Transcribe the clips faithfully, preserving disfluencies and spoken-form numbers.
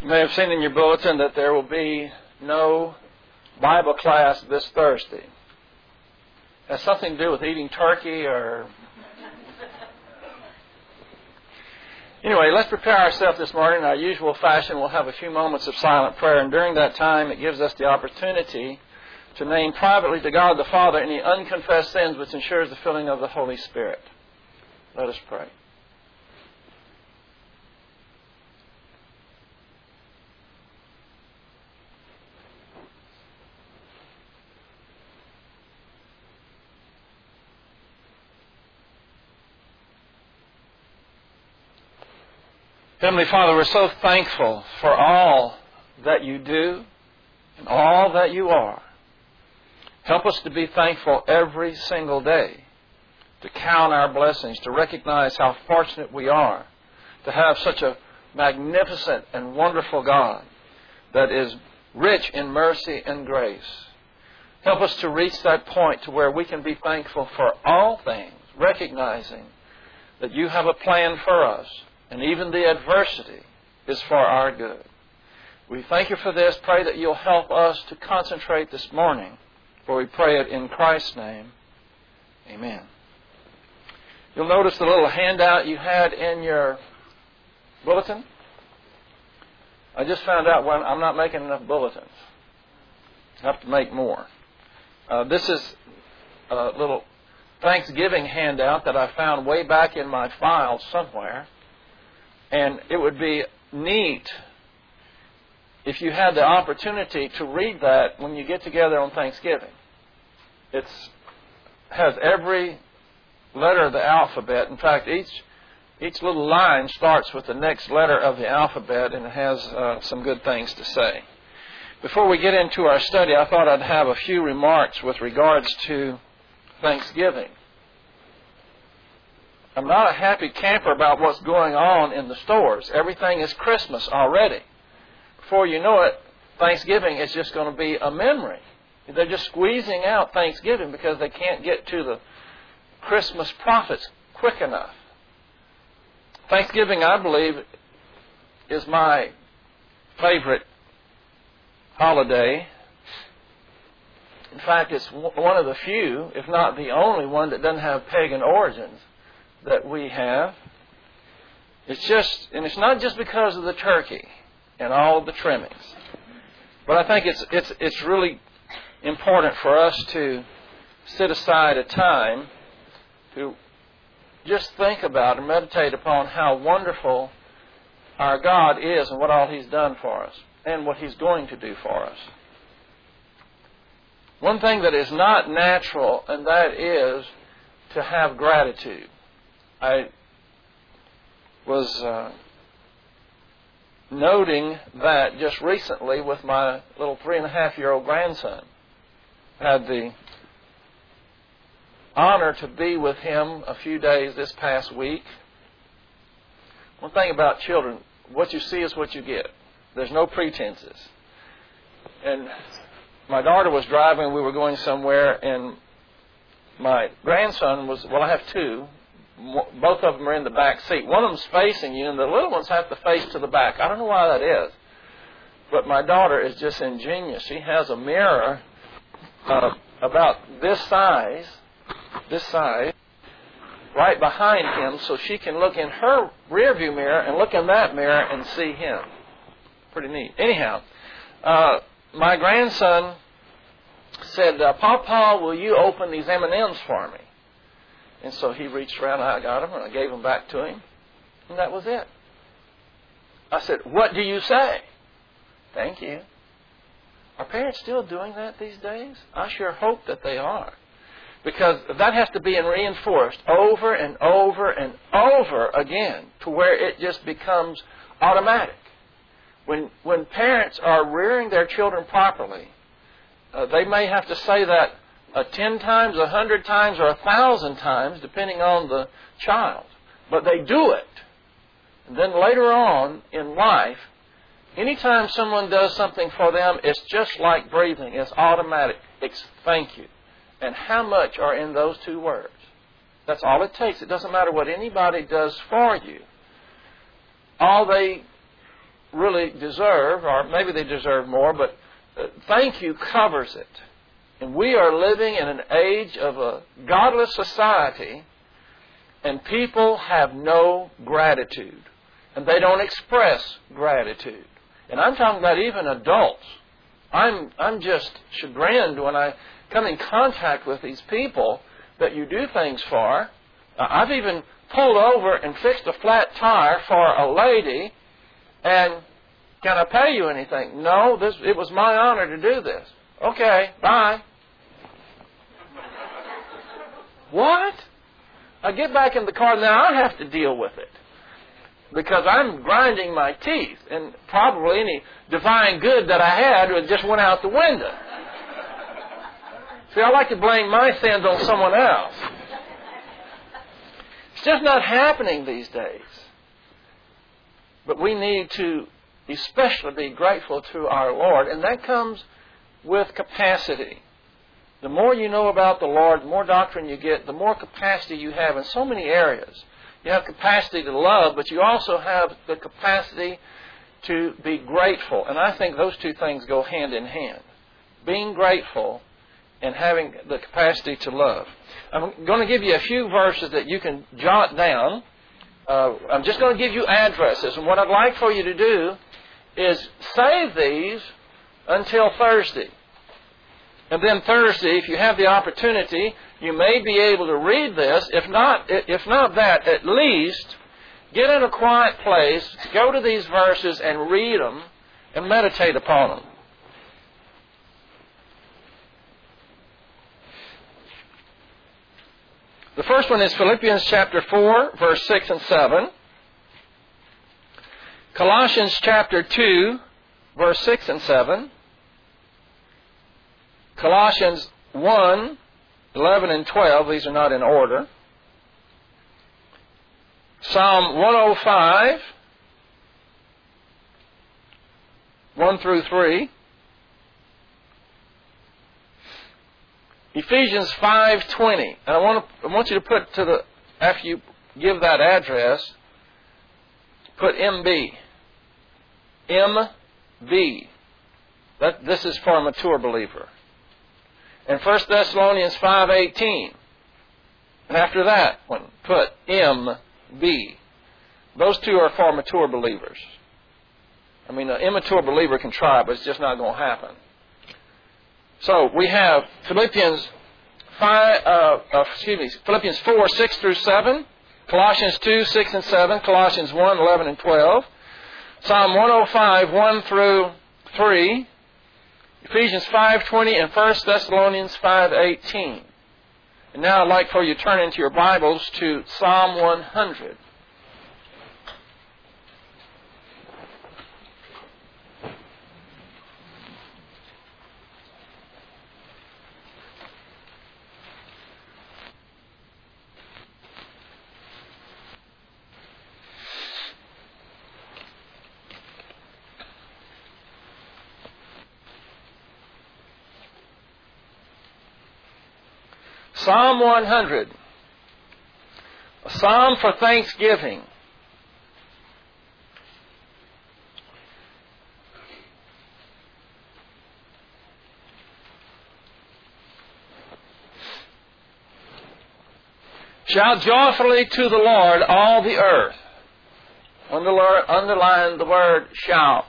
may have seen in your bulletin that there will be no Bible class this Thursday. It has something to do with eating turkey or... Anyway, let's prepare ourselves this morning. In our usual fashion, we'll have a few moments of silent prayer, and during that time it gives us the opportunity to name privately to God the Father any unconfessed sins, which ensures the filling of the Holy Spirit. Let us pray. Heavenly Father, we're so thankful for all that you do and all that you are. Help us to be thankful every single day, to count our blessings, to recognize how fortunate we are to have such a magnificent and wonderful God that is rich in mercy and grace. Help us to reach that point to where we can be thankful for all things, recognizing that you have a plan for us, and even the adversity is for our good. We thank you for this. Pray that you'll help us to concentrate this morning, for we pray it in Christ's name. Amen. You'll notice the little handout you had in your bulletin. I just found out when I'm not making enough bulletins. I have to make more. Uh, this is a little Thanksgiving handout that I found way back in my files somewhere. And it would be neat if you had the opportunity to read that when you get together on Thanksgiving. It has every letter of the alphabet. In fact, each each little line starts with the next letter of the alphabet, and it has uh, some good things to say. Before we get into our study, I thought I'd have a few remarks with regards to Thanksgiving. I'm not a happy camper about what's going on in the stores. Everything is Christmas already. Before you know it, Thanksgiving is just going to be a memory. They're just squeezing out Thanksgiving because they can't get to the Christmas profits quick enough. Thanksgiving, I believe, is my favorite holiday. In fact, it's one of the few, if not the only one, that doesn't have pagan origins that we have. It's just, and it's not just because of the turkey and all of the trimmings, but I think it's it's it's really important for us to set aside a time to just think about and meditate upon how wonderful our God is and what all He's done for us and what He's going to do for us. One thing that is not natural, and that is to have gratitude. I was uh, noting that just recently with my little three and a half year old grandson. I had the honor to be with him a few days this past week. One thing about children, what you see is what you get. There's no pretenses. And my daughter was driving, we were going somewhere, and my grandson was, well, I have two. Both of them are in the back seat. One of them's facing you, and the little ones have to face to the back. I don't know why that is. But my daughter is just ingenious. She has a mirror uh, about this size, this size, right behind him, so she can look in her rearview mirror and look in that mirror and see him. Pretty neat. Anyhow, uh, my grandson said, uh, Papa, will you open these M and M's for me? And so he reached around, and I got them, and I gave them back to him. And that was it. I said, what do you say? Thank you. Are parents still doing that these days? I sure hope that they are. Because that has to be reinforced over and over and over again to where it just becomes automatic. When, when parents are rearing their children properly, uh, they may have to say that Uh, ten times, a hundred times, or a thousand times, depending on the child. But they do it. And then later on in life, anytime someone does something for them, it's just like breathing. It's automatic. It's thank you. And how much are in those two words? That's all it takes. It doesn't matter what anybody does for you. All they really deserve, or maybe they deserve more, but uh, thank you covers it. And we are living in an age of a godless society, and people have no gratitude. And they don't express gratitude. And I'm talking about even adults. I'm, I'm just chagrined when I come in contact with these people that you do things for. Uh, I've even pulled over and fixed a flat tire for a lady, and can I pay you anything? No, this, it was my honor to do this. Okay, bye. What? I get back in the car, now I have to deal with it. Because I'm grinding my teeth, and probably any divine good that I had just went out the window. See, I like to blame my sins on someone else. It's just not happening these days. But we need to especially be grateful to our Lord, and that comes with capacity. The more you know about the Lord, the more doctrine you get, the more capacity you have in so many areas. You have capacity to love, but you also have the capacity to be grateful. And I think those two things go hand in hand. Being grateful and having the capacity to love. I'm going to give you a few verses that you can jot down. Uh, I'm just going to give you addresses. And what I'd like for you to do is save these until Thursday. And then Thursday, if you have the opportunity, you may be able to read this. If not, if not that, at least get in a quiet place, go to these verses and read them and meditate upon them. The first one is Philippians chapter four, verse six and seven. Colossians chapter two, verse six and seven. Colossians one, eleven and twelve. These are not in order. Psalm one oh five, one through three. Ephesians five twenty. And I want to, I want you to put to the, after you give that address, put M B. M B. That, this is for a mature believer. And First Thessalonians five eighteen. And after that one, put M B. Those two are for mature believers. I mean, an immature believer can try, but it's just not going to happen. So we have Philippians five, uh, uh, excuse me, Philippians four, six through seven, Colossians two, six and seven, Colossians one, eleven and twelve, Psalm one oh five, one through three, Ephesians five twenty, and First Thessalonians five eighteen. And now I'd like for you to turn into your Bibles to Psalm one hundred. Psalm one hundred, a psalm for thanksgiving. Shout joyfully to the Lord, all the earth. Underline the word shout.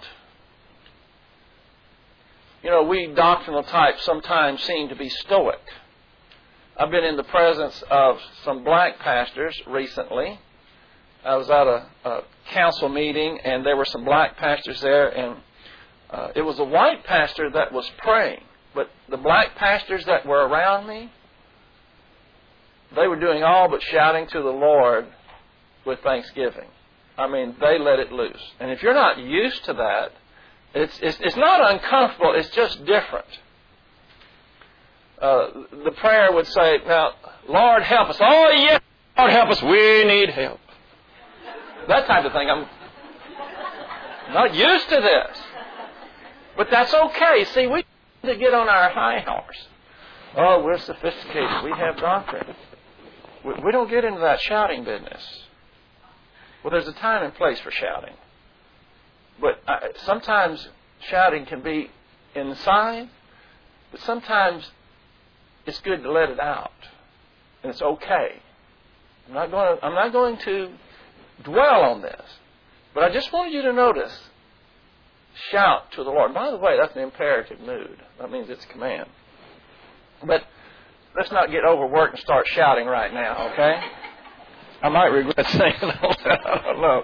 You know, we doctrinal types sometimes seem to be stoic. I've been in the presence of some black pastors recently. I was at a, a council meeting, and there were some black pastors there, and uh, it was a white pastor that was praying. But the black pastors that were around me, they were doing all but shouting to the Lord with thanksgiving. I mean, they let it loose. And if you're not used to that, it's, it's, it's not uncomfortable, it's just different. Uh, the prayer would say, now, Lord, help us. Oh, yes, Lord, help us. We need help. That type of thing. I'm not used to this. But that's okay. See, we need to get on our high horse. Oh, we're sophisticated. We have doctrine. We, we don't get into that shouting business. Well, there's a time and place for shouting. But I, sometimes shouting can be inside, but sometimes it's good to let it out, and it's okay. I'm not going to, I'm not going to dwell on this, but I just wanted you to notice, shout to the Lord. By the way, that's an imperative mood. That means it's a command. But let's not get overworked and start shouting right now, okay? I might regret saying that. I don't know.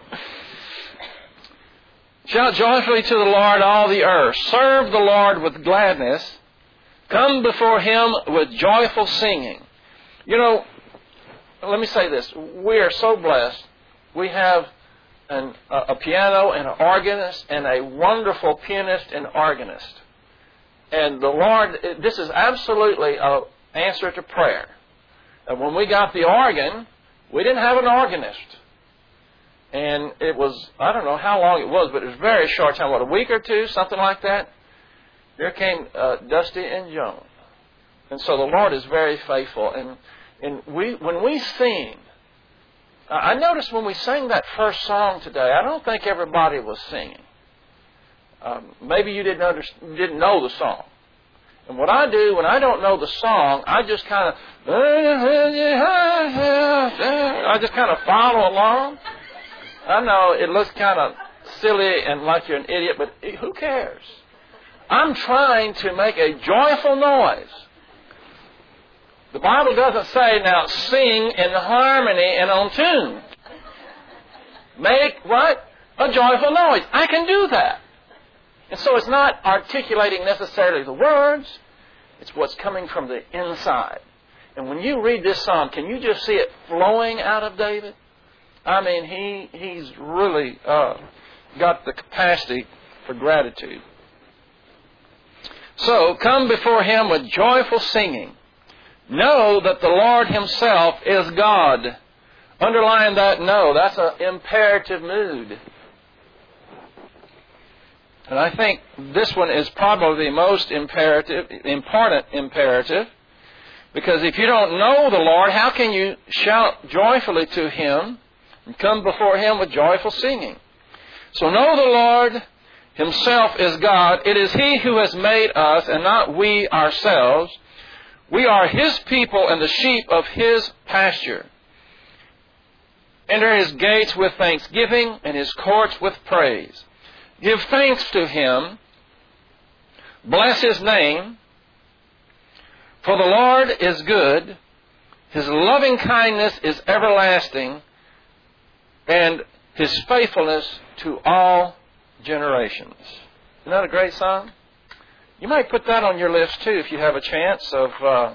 Shout joyfully to the Lord, all the earth. Serve the Lord with gladness. Come before Him with joyful singing. You know, let me say this. We are so blessed. We have an, a, a piano and an organist and a wonderful pianist and organist. And the Lord, this is absolutely an answer to prayer. And when we got the organ, we didn't have an organist. And it was, I don't know how long it was, but it was a very short time, what, a week or two, something like that. There came uh, Dusty and Joan. And so the Lord is very faithful. And, and we, when we sing, I noticed when we sang that first song today, I don't think everybody was singing. Um, maybe you didn't, under, didn't know the song. And what I do when I don't know the song, I just kind of, I just kind of follow along. I know it looks kind of silly and like you're an idiot, but who cares? I'm trying to make a joyful noise. The Bible doesn't say, now sing in harmony and on tune. Make what? A joyful noise. I can do that. And so it's not articulating necessarily the words. It's what's coming from the inside. And when you read this psalm, can you just see it flowing out of David? I mean, he he's really uh, got the capacity for gratitude. So, come before Him with joyful singing. Know that the Lord Himself is God. Underline that know. That's an imperative mood. And I think this one is probably the most imperative, important imperative. Because if you don't know the Lord, how can you shout joyfully to Him and come before Him with joyful singing? So know the Lord Himself is God. It is He who has made us and not we ourselves. We are His people and the sheep of His pasture. Enter His gates with thanksgiving and His courts with praise. Give thanks to Him. Bless His name. For the Lord is good. His loving kindness is everlasting. And His faithfulness to all generations. Isn't that a great song? You might put that on your list too if you have a chance of uh,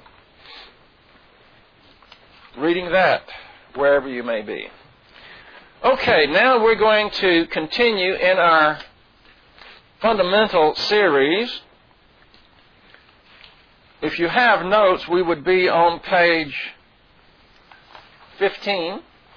reading that wherever you may be. Okay, now we're going to continue in our fundamental series. If you have notes, we would be on page fifteen.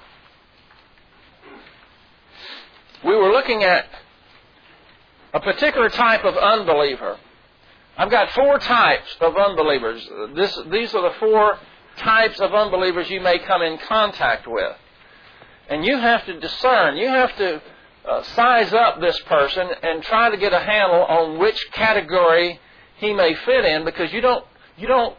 We were looking at a particular type of unbeliever. I've got four types of unbelievers. This, these are the four types of unbelievers you may come in contact with. And you have to discern, you have to uh, size up this person and try to get a handle on which category he may fit in, because you don't, you don't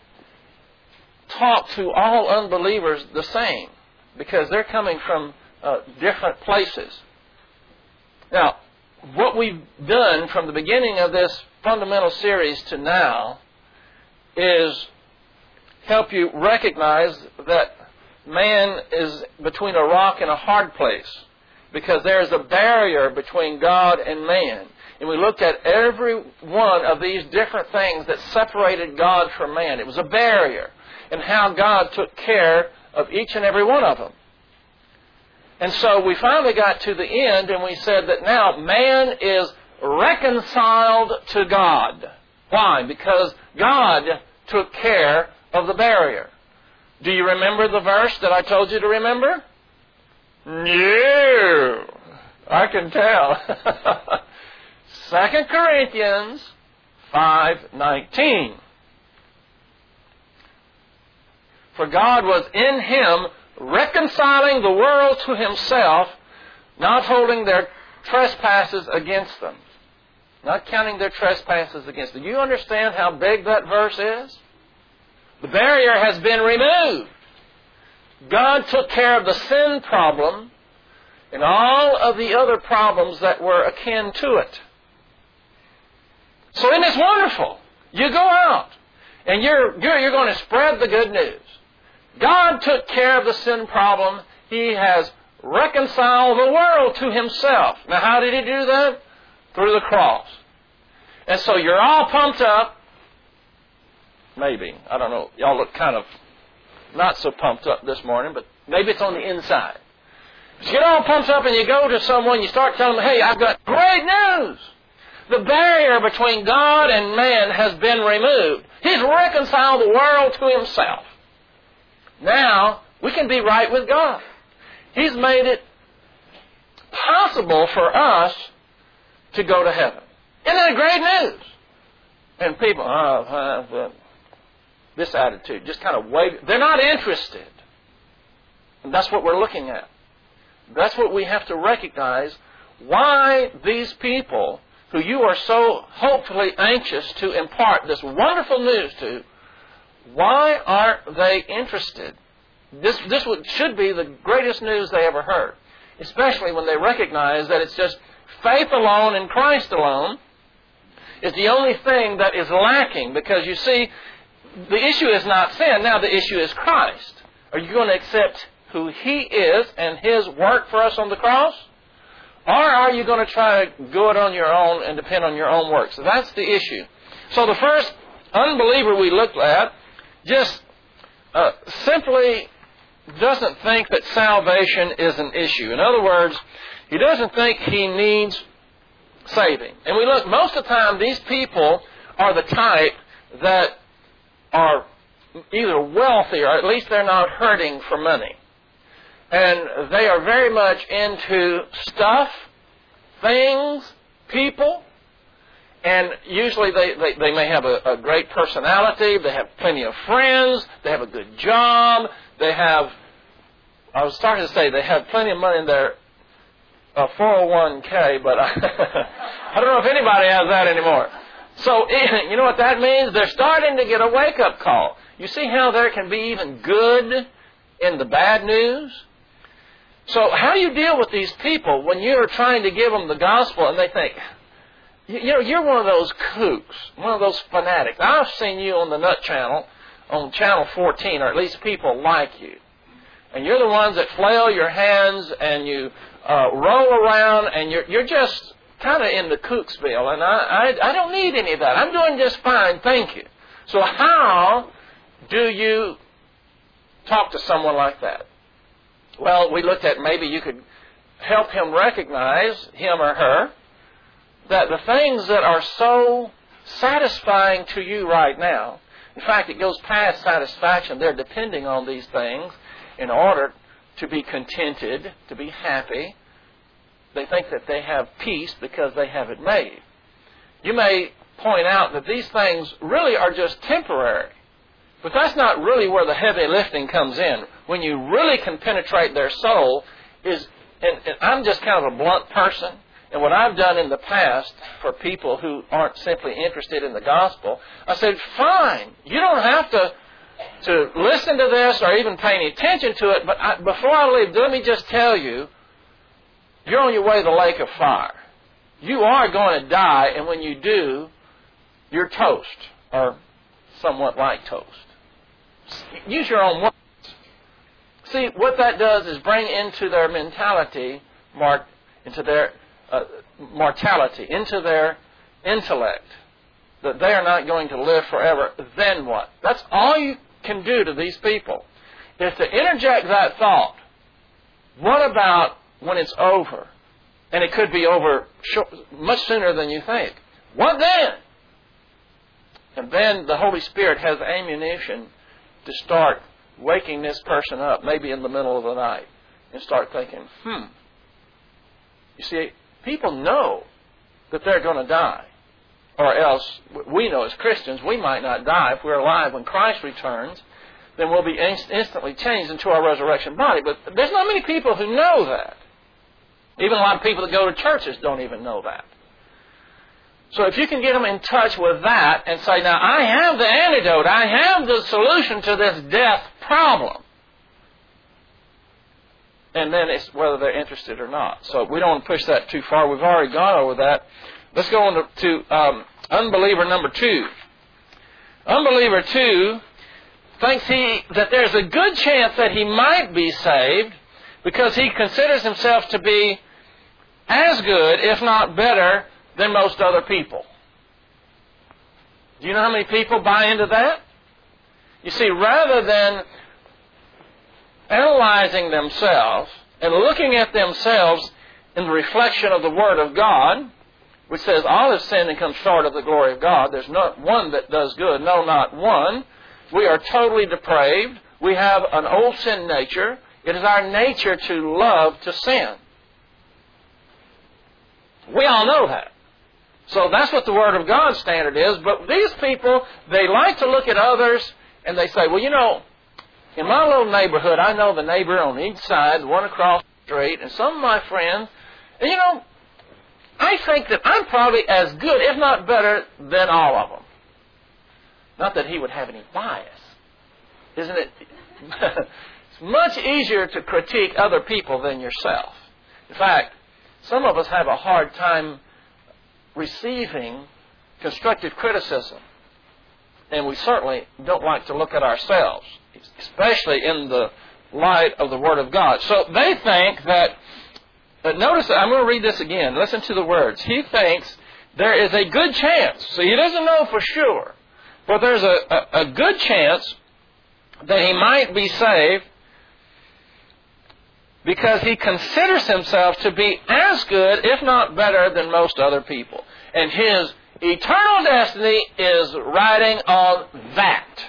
talk to all unbelievers the same, because they're coming from uh, different places. Now, what we've done from the beginning of this fundamental series to now is help you recognize that man is between a rock and a hard place, because there is a barrier between God and man. And we looked at every one of these different things that separated God from man. It was a barrier, and how God took care of each and every one of them. And so we finally got to the end, and we said that now man is reconciled to God. Why? Because God took care of the barrier. Do you remember the verse that I told you to remember? No. I can tell. Second Corinthians five nineteen. For God was in Him reconciling the world to Himself, not holding their trespasses against them. Not counting their trespasses against them. Do you understand how big that verse is? The barrier has been removed. God took care of the sin problem and all of the other problems that were akin to it. So isn't this wonderful? You go out and you're, you're, you're going to spread the good news. God took care of the sin problem. He has reconciled the world to Himself. Now how did He do that? Through the cross. And so you're all pumped up. Maybe. I don't know. Y'all look kind of not so pumped up this morning, but maybe it's on the inside. You get all pumped up and you go to someone, you start telling them, hey, I've got great news. The barrier between God and man has been removed. He's reconciled the world to Himself. Now, we can be right with God. He's made it possible for us to go to heaven. Isn't that great news? And people, oh, uh, this attitude, just kind of wait. They're not interested. And that's what we're looking at. That's what we have to recognize. Why these people who you are so hopefully anxious to impart this wonderful news to, why aren't they interested? This, this would, should be the greatest news they ever heard, especially when they recognize that it's just faith alone in Christ alone is the only thing that is lacking. Because you see, the issue is not sin. Now the issue is Christ. Are you going to accept who He is and His work for us on the cross? Or are you going to try to go it on your own and depend on your own works? So that's the issue. So the first unbeliever we looked at just uh, simply doesn't think that salvation is an issue. In other words, he doesn't think he needs saving. And we look, most of the time these people are the type that are either wealthy or at least they're not hurting for money. And they are very much into stuff, things, people. And usually they, they, they may have a, a great personality. They have plenty of friends. They have a good job. They have, I was starting to say, they have plenty of money in their uh, four oh one k, but I, I don't know if anybody has that anymore. So, you know what that means? They're starting to get a wake-up call. You see how there can be even good in the bad news? So how do you deal with these people when you're trying to give them the gospel and they think, you know, you're one of those kooks, one of those fanatics. I've seen you on the Nut Channel, on Channel fourteen, or at least people like you. And you're the ones that flail your hands and you uh, roll around and you're, you're just kind of in the Kooksville. And I, I, I don't need any of that. I'm doing just fine, thank you. So how do you talk to someone like that? Well, we looked at maybe you could help him recognize, him or her, that the things that are so satisfying to you right now, in fact, it goes past satisfaction. They're depending on these things in order to be contented, to be happy. They think that they have peace because they have it made. You may point out that these things really are just temporary. But that's not really where the heavy lifting comes in. When you really can penetrate their soul is, and, and I'm just kind of a blunt person, and what I've done in the past for people who aren't simply interested in the gospel, I said, fine, you don't have to to listen to this or even pay any attention to it, but I, before I leave, let me just tell you, you're on your way to the lake of fire. You are going to die, and when you do, you're toast, or somewhat like toast. Use your own words. See, what that does is bring into their mentality, mar- into their uh, mortality, into their intellect, that they are not going to live forever. Then what? That's all you can do to these people, is to interject that thought. What about when it's over? And it could be over short, much sooner than you think. What then? And then the Holy Spirit has ammunition to start waking this person up, maybe in the middle of the night, and start thinking, hmm. You see, people know that they're going to die. Or else, we know as Christians, we might not die. If we're alive when Christ returns, then we'll be inst- instantly changed into our resurrection body. But there's not many people who know that. Even a lot of people that go to churches don't even know that. So if you can get them in touch with that and say, now I have the antidote, I have the solution to this death problem. And then it's whether they're interested or not. So we don't want to push that too far. We've already gone over that. Let's go on to, to um, unbeliever number two. Unbeliever two thinks he that there's a good chance that he might be saved because he considers himself to be as good, if not better, than most other people. Do you know how many people buy into that? You see, rather than analyzing themselves and looking at themselves in the reflection of the Word of God, which says all have sinned and come short of the glory of God. There's not one that does good. No, not one. We are totally depraved. We have an old sin nature. It is our nature to love to sin. We all know that. So that's what the Word of God standard is. But these people, they like to look at others and they say, well, you know, in my little neighborhood, I know the neighbor on each side, the one across the street, and some of my friends, and you know, I think that I'm probably as good, if not better, than all of them. Not that he would have any bias. Isn't it? It's much easier to critique other people than yourself. In fact, some of us have a hard time receiving constructive criticism. And we certainly don't like to look at ourselves, especially in the light of the Word of God. So they think that, but notice, I'm going to read this again. Listen to the words. He thinks there is a good chance. So he doesn't know for sure. But there's a, a, a good chance that he might be saved because he considers himself to be as good, if not better, than most other people. And his eternal destiny is riding on that.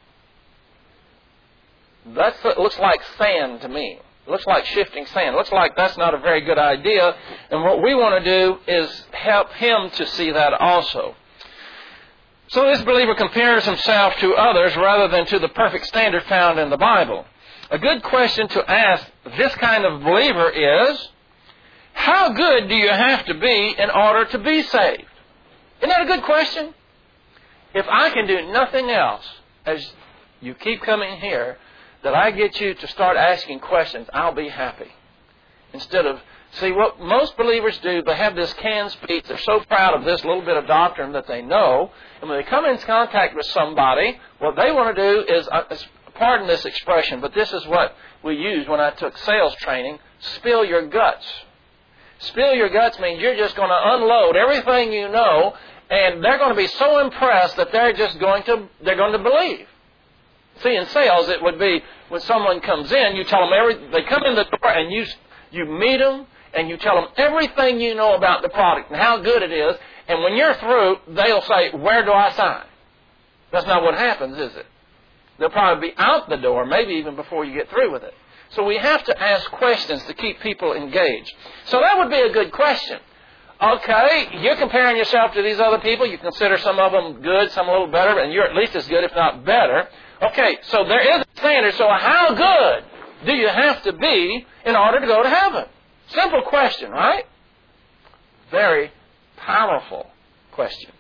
That looks like sand to me. It looks like shifting sand. It looks like that's not a very good idea. And what we want to do is help him to see that also. So this believer compares himself to others rather than to the perfect standard found in the Bible. A good question to ask this kind of believer is, how good do you have to be in order to be saved? Isn't that a good question? If I can do nothing else, as you keep coming here, that I get you to start asking questions, I'll be happy. Instead of, see, what most believers do, they have this canned speech. They're so proud of this little bit of doctrine that they know. And when they come into contact with somebody, what they want to do is, uh, pardon this expression, but this is what we used when I took sales training, spill your guts. Spill your guts means you're just going to unload everything you know, and they're going to be so impressed that they're just going to, they're going to believe. See, in sales, it would be when someone comes in, you tell them every, they come in the door and you, you meet them and you tell them everything you know about the product and how good it is. And when you're through, they'll say, where do I sign? That's not what happens, is it? They'll probably be out the door, maybe even before you get through with it. So we have to ask questions to keep people engaged. So that would be a good question. Okay, you're comparing yourself to these other people. You consider some of them good, some a little better, and you're at least as good, if not better. Okay, so there is a standard. So how good do you have to be in order to go to heaven? Simple question, right? Very powerful question.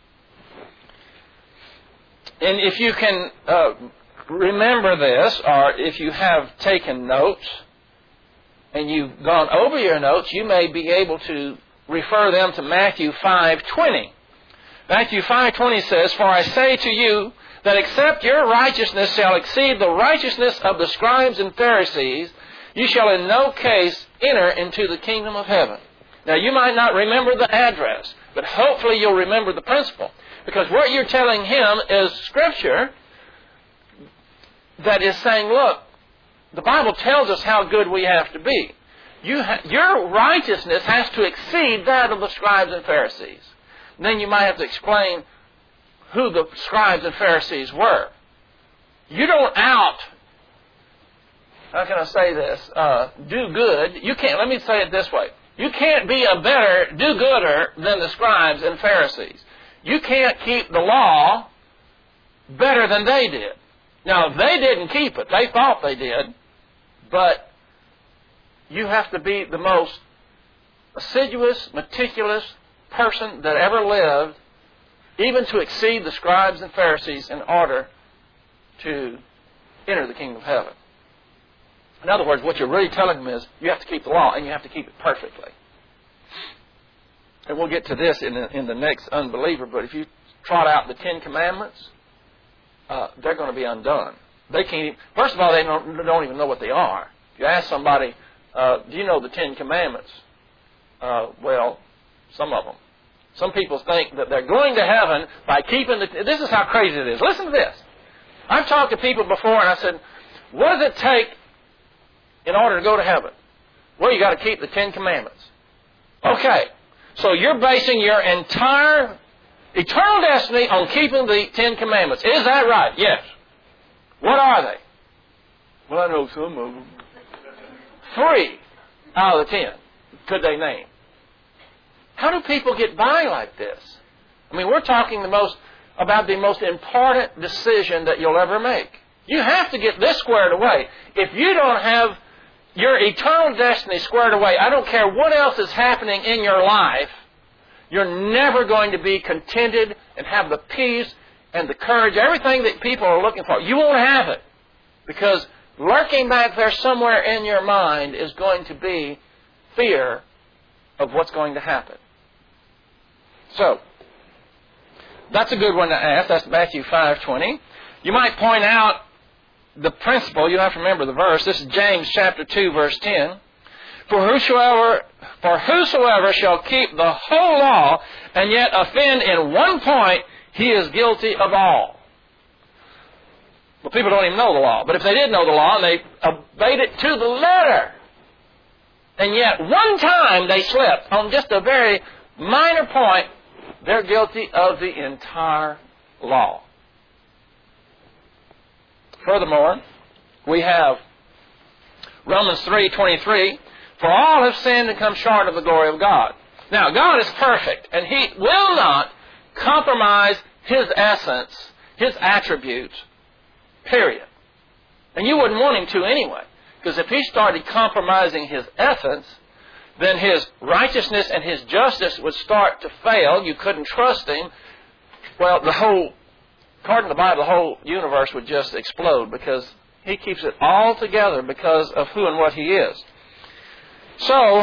And if you can uh, remember this, or if you have taken notes and you've gone over your notes, you may be able to refer them to Matthew five twenty. Matthew five twenty says, "For I say to you that except your righteousness shall exceed the righteousness of the scribes and Pharisees, you shall in no case enter into the kingdom of heaven." Now, you might not remember the address, but hopefully you'll remember the principle. Because what you're telling him is Scripture that is saying, look, the Bible tells us how good we have to be. You ha- your righteousness has to exceed that of the scribes and Pharisees. And then you might have to explain who the scribes and Pharisees were. You don't out, how can I say this, uh, do good. You can't, let me say it this way. You can't be a better do-gooder than the scribes and Pharisees. You can't keep the law better than they did. Now, they didn't keep it. They thought they did. But you have to be the most assiduous, meticulous person that ever lived, even to exceed the scribes and Pharisees in order to enter the kingdom of heaven. In other words, what you're really telling them is you have to keep the law, and you have to keep it perfectly. And we'll get to this in the, in the next unbeliever, but if you trot out the Ten Commandments, uh, they're going to be undone. They can't even, first of all, they don't, don't even know what they are. If you ask somebody, uh, do you know the Ten Commandments? Uh, well, some of them. Some people think that they're going to heaven by keeping the... This is how crazy it is. Listen to this. I've talked to people before and I said, what does it take in order to go to heaven? Well, you got to keep the Ten Commandments. Okay. So you're basing your entire eternal destiny on keeping the Ten Commandments. Is that right? Yes. What are they? Well, I know some of them. Three out of the ten. Could they name? How do people get by like this? I mean, we're talking the most about the most important decision that you'll ever make. You have to get this squared away. If you don't have your eternal destiny squared away, I don't care what else is happening in your life, you're never going to be contented and have the peace and the courage, everything that people are looking for. You won't have it. Because lurking back there somewhere in your mind is going to be fear of what's going to happen. So, that's a good one to ask. That's Matthew five twenty. You might point out the principle. You don't have to remember the verse. This is James chapter two, verse ten. For whosoever, for whosoever shall keep the whole law and yet offend in one point, he is guilty of all. Well, people don't even know the law. But if they did know the law and they obeyed it to the letter, and yet one time they slipped on just a very minor point, they're guilty of the entire law. Furthermore, we have Romans three twenty-three. For all have sinned and come short of the glory of God. Now, God is perfect, and He will not compromise His essence, His attributes, period. And you wouldn't want Him to anyway. Because if He started compromising His essence, then His righteousness and His justice would start to fail. You couldn't trust Him. Well, the whole, according to the Bible, the whole universe would just explode because He keeps it all together because of who and what He is. So,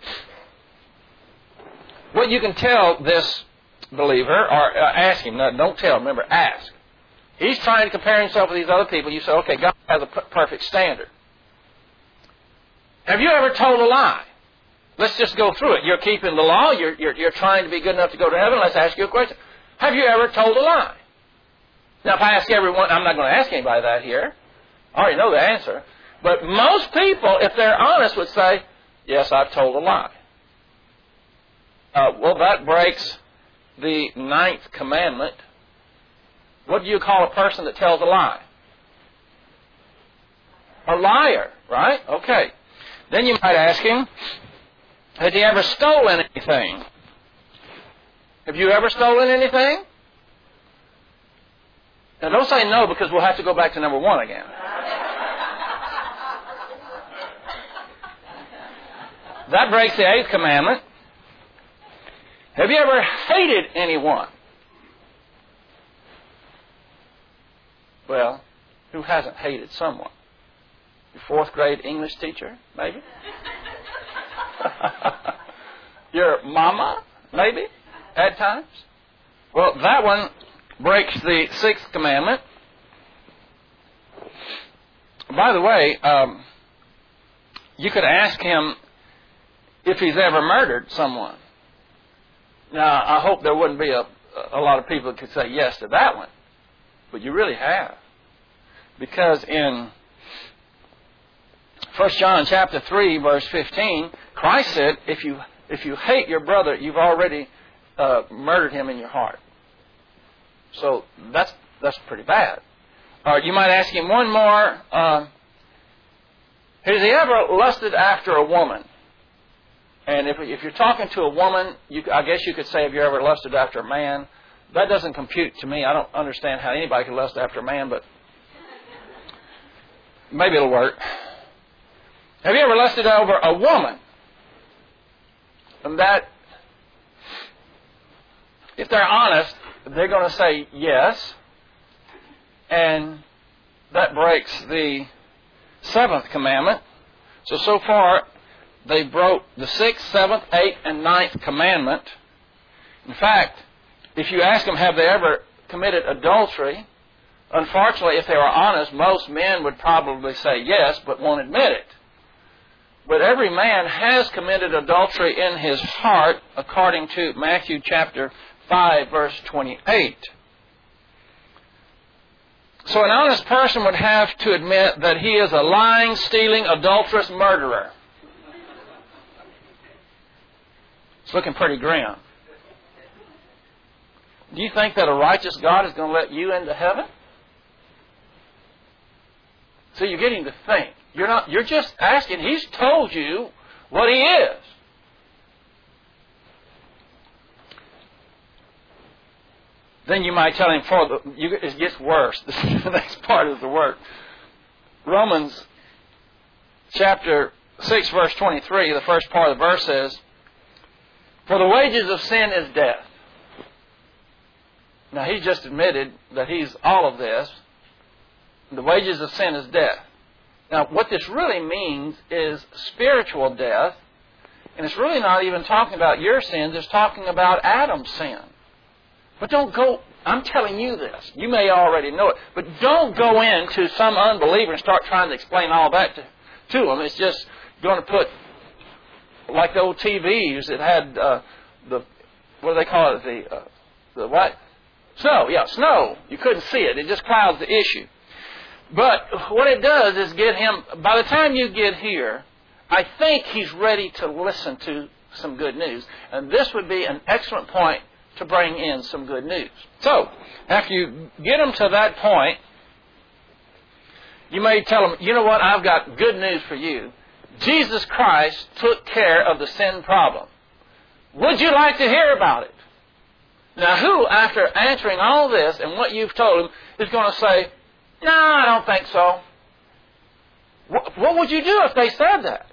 what you can tell this believer, or uh, ask him, no, don't tell, remember, ask. He's trying to compare himself with these other people. You say, okay, God has a p- perfect standard. Have you ever told a lie? Let's just go through it. You're keeping the law. You're, you're, you're trying to be good enough to go to heaven. Let's ask you a question. Have you ever told a lie? Now, if I ask everyone, I'm not going to ask anybody that here. I already know the answer. But most people, if they're honest, would say, yes, I've told a lie. Uh, well, that breaks the ninth commandment. What do you call a person that tells a lie? A liar, right? Okay. Then you might ask him, has he ever stolen anything? Have you ever stolen anything? Now, don't say no, because we'll have to go back to number one again. That breaks the eighth commandment. Have you ever hated anyone? Well, who hasn't hated someone? Your fourth grade English teacher, maybe? Your mama, maybe, at times? Well, that one breaks the sixth commandment. By the way, um, you could ask him if he's ever murdered someone. Now, I hope there wouldn't be a, a lot of people that could say yes to that one. But you really have. Because in First John chapter three, verse fifteen, Christ said, if you if you hate your brother, you've already uh, murdered him in your heart. So that's that's pretty bad. Or you might ask him one more. Uh, has he ever lusted after a woman? And if if you're talking to a woman, you, I guess you could say, have you ever lusted after a man? That doesn't compute to me. I don't understand how anybody could lust after a man, but maybe it'll work. Have you ever lusted over a woman? And that, if they're honest, they're going to say yes. And that breaks the seventh commandment. So, so far, they broke the sixth, seventh, eighth, and ninth commandment. In fact, if you ask them, have they ever committed adultery? Unfortunately, if they were honest, most men would probably say yes, but won't admit it. But every man has committed adultery in his heart, according to Matthew chapter five, verse twenty-eight. So an honest person would have to admit that he is a lying, stealing, adulterous murderer. It's looking pretty grim. Do you think that a righteous God is going to let you into heaven? So you're getting to think. You're not. You're just asking. He's told you what He is. Then you might tell Him, for the, you, it gets worse. The next part is the worst. Romans chapter six, verse twenty-three, the first part of the verse says, "For the wages of sin is death." Now, He just admitted that He's all of this. The wages of sin is death. Now, what this really means is spiritual death. And it's really not even talking about your sins. It's talking about Adam's sin. But don't go, I'm telling you this. You may already know it. But don't go into some unbeliever and start trying to explain all that to, to them. It's just going to put, like the old T Vs that had uh, the, what do they call it? The, uh, the what? Snow. Yeah, snow. You couldn't see it. It just clouds the issue. But what it does is get him, by the time you get here, I think he's ready to listen to some good news. And this would be an excellent point to bring in some good news. So, after you get him to that point, you may tell him, you know what, I've got good news for you. Jesus Christ took care of the sin problem. Would you like to hear about it? Now, who, after answering all this and what you've told him, is going to say, no, I don't think so. What, what would you do if they said that?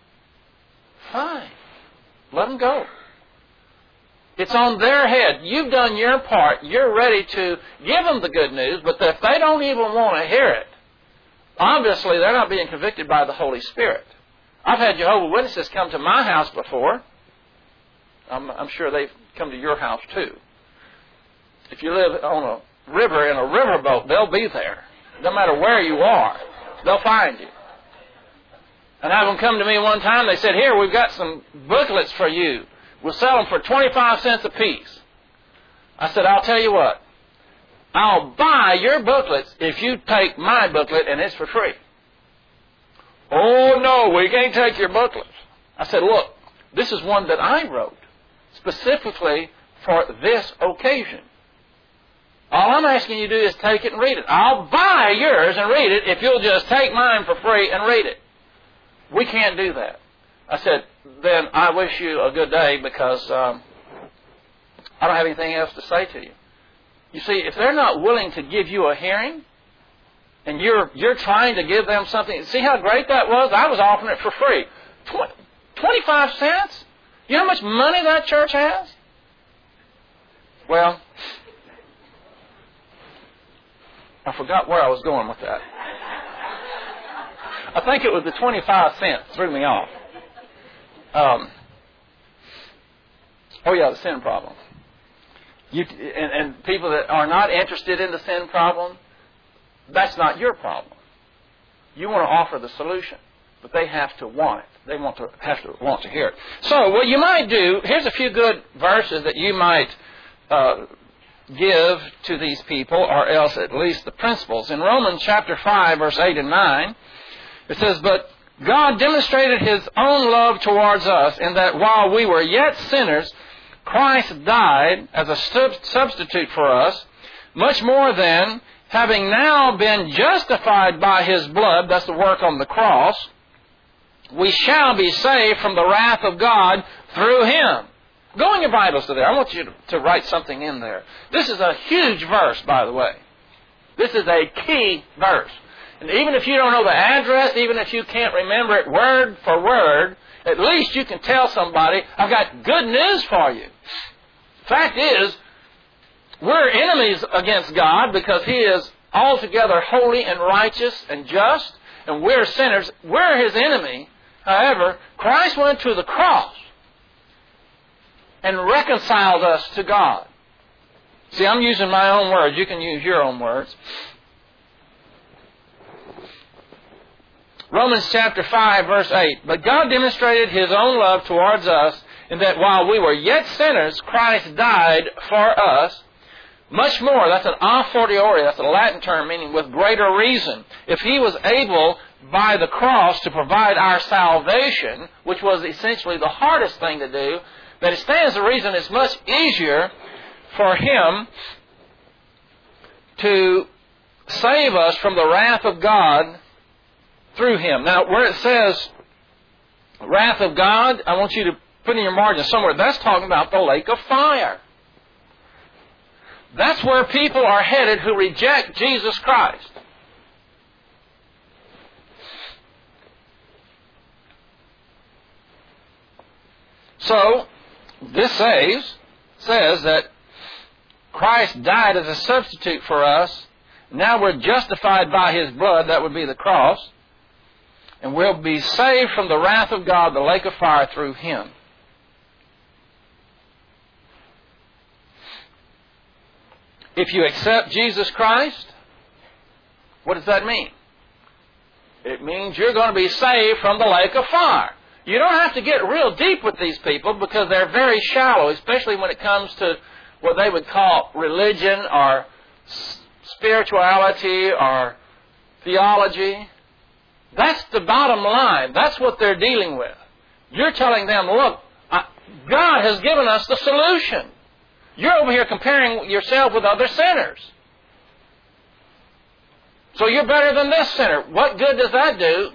Fine. Let them go. It's on their head. You've done your part. You're ready to give them the good news, but if they don't even want to hear it, obviously they're not being convicted by the Holy Spirit. I've had Jehovah's Witnesses come to my house before. I'm, I'm sure they've come to your house too. If you live on a river in a riverboat, they'll be there. No matter where you are, they'll find you. And I had them come to me one time. They said, here, we've got some booklets for you. We'll sell them for twenty-five cents a piece. I said, I'll tell you what. I'll buy your booklets if you take my booklet and it's for free. Oh, no, we can't take your booklets. I said, look, this is one that I wrote specifically for this occasion. All I'm asking you to do is take it and read it. I'll buy yours and read it if you'll just take mine for free and read it. We can't do that. I said, then I wish you a good day because um, I don't have anything else to say to you. You see, if they're not willing to give you a hearing and you're you're trying to give them something, see how great that was? I was offering it for free. twenty-five cents? You know how much money that church has? Well, I forgot where I was going with that. I think it was the twenty-five cents threw me off. Um, oh, yeah, the sin problem. You, and, and people that are not interested in the sin problem, that's not your problem. You want to offer the solution, but they have to want it. They want to have to want to hear it. So what you might do, here's a few good verses that you might uh, give to these people, or else at least the principles. In Romans chapter five, verse eight and nine, it says, but God demonstrated His own love towards us in that while we were yet sinners, Christ died as a substitute for us. Much more then, having now been justified by His blood, that's the work on the cross, we shall be saved from the wrath of God through Him. Go in your Bibles to there. I want you to, to write something in there. This is a huge verse, by the way. This is a key verse. And even if you don't know the address, even if you can't remember it word for word, at least you can tell somebody, I've got good news for you. Fact is, we're enemies against God because He is altogether holy and righteous and just, and we're sinners. We're His enemy. However, Christ went to the cross and reconciled us to God. See, I'm using my own words. You can use your own words. Romans chapter five, verse eight. But God demonstrated His own love towards us in that while we were yet sinners, Christ died for us. Much more, that's an a fortiori, that's a Latin term meaning with greater reason. If He was able by the cross to provide our salvation, which was essentially the hardest thing to do, then it stands to reason it's much easier for Him to save us from the wrath of God through Him. Now, where it says wrath of God, I want you to put in your margin somewhere, that's talking about the lake of fire. That's where people are headed who reject Jesus Christ. So, this says, says that Christ died as a substitute for us. Now we're justified by His blood, that would be the cross. And we'll be saved from the wrath of God, the lake of fire, through Him. If you accept Jesus Christ, what does that mean? It means you're going to be saved from the lake of fire. You don't have to get real deep with these people because they're very shallow, especially when it comes to what they would call religion or spirituality or theology. That's the bottom line. That's what they're dealing with. You're telling them, look, God has given us the solution. You're over here comparing yourself with other sinners. So you're better than this sinner. What good does that do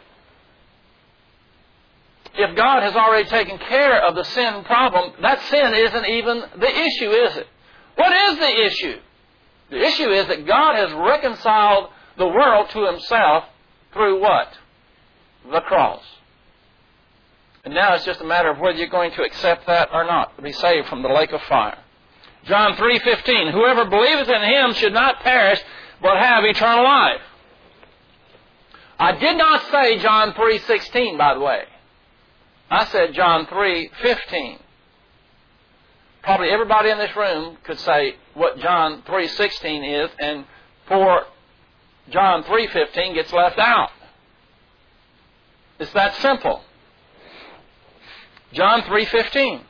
if God has already taken care of the sin problem? That sin isn't even the issue, is it? What is the issue? The issue is that God has reconciled the world to Himself through what? The cross. And now it's just a matter of whether you're going to accept that or not, to be saved from the lake of fire. John three fifteen, whoever believeth in Him should not perish, but have eternal life. I did not say John three sixteen, by the way. I said John three fifteen. Probably everybody in this room could say what John three sixteen is, and poor John three fifteen gets left out. It's that simple. John three fifteen.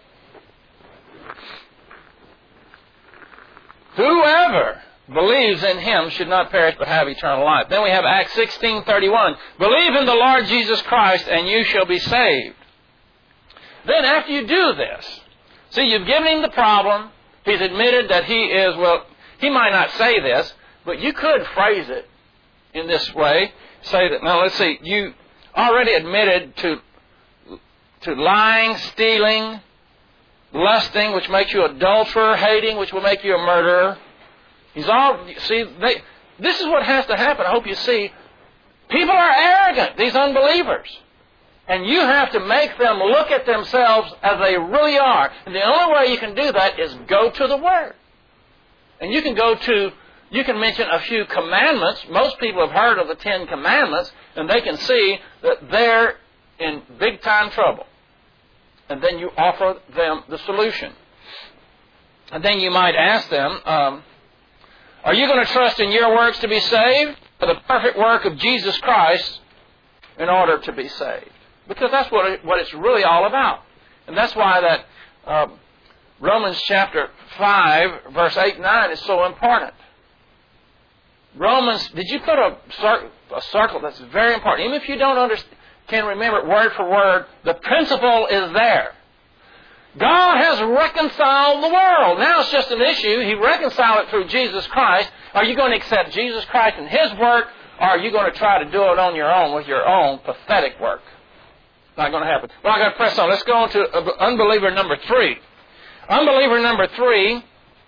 Whoever believes in Him should not perish but have eternal life. Then we have Acts sixteen thirty-one. Believe in the Lord Jesus Christ and you shall be saved. Then after you do this, see, you've given Him the problem. He's admitted that He is, well, He might not say this, but you could phrase it in this way. Say that, now let's see, you already admitted to, to lying, stealing, lusting, which makes you adulterer, hating, which will make you a murderer. He's all, see, they, this is what has to happen. I hope you see. People are arrogant, these unbelievers. And you have to make them look at themselves as they really are. And the only way you can do that is go to the Word. And you can go to, you can mention a few commandments. Most people have heard of the Ten Commandments, and they can see that they're in big time trouble. And then you offer them the solution. And then you might ask them, um, are you going to trust in your works to be saved, or the perfect work of Jesus Christ in order to be saved? Because that's what it, what it's really all about. And that's why that uh, Romans chapter five, verse eight and nine is so important. Romans, did you put a, cir- a circle that's very important? Even if you don't understand, can remember it word for word, the principle is there. God has reconciled the world. Now it's just an issue. He reconciled it through Jesus Christ. Are you going to accept Jesus Christ and His work, or are you going to try to do it on your own with your own pathetic work? Not going to happen. Well, I've got to press on. Let's go on to unbeliever number three. Unbeliever number three